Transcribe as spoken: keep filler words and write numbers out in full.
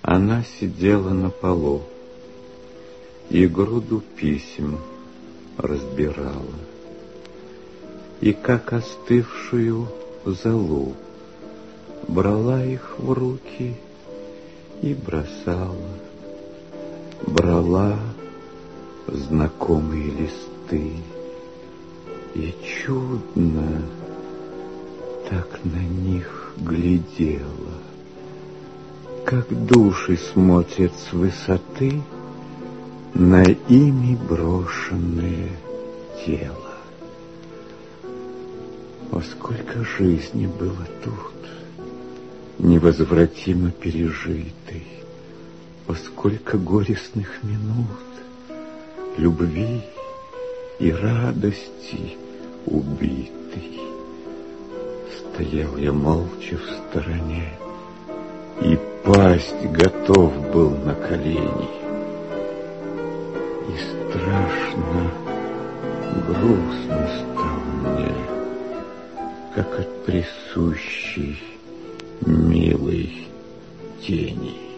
Она сидела на полу и груду писем разбирала, и как остывшую золу брала их в руки и бросала, брала знакомые листы, и чудно так на них глядела, как души смотрят с высоты на ими брошенное тело. О, сколько жизни было тут, невозвратимо пережитой, о, сколько горестных минут, любви и радости убитой. Стоял я молча в стороне, и пасть готов был на колени. И страшно грустно стало мне, как от присущей милой тени.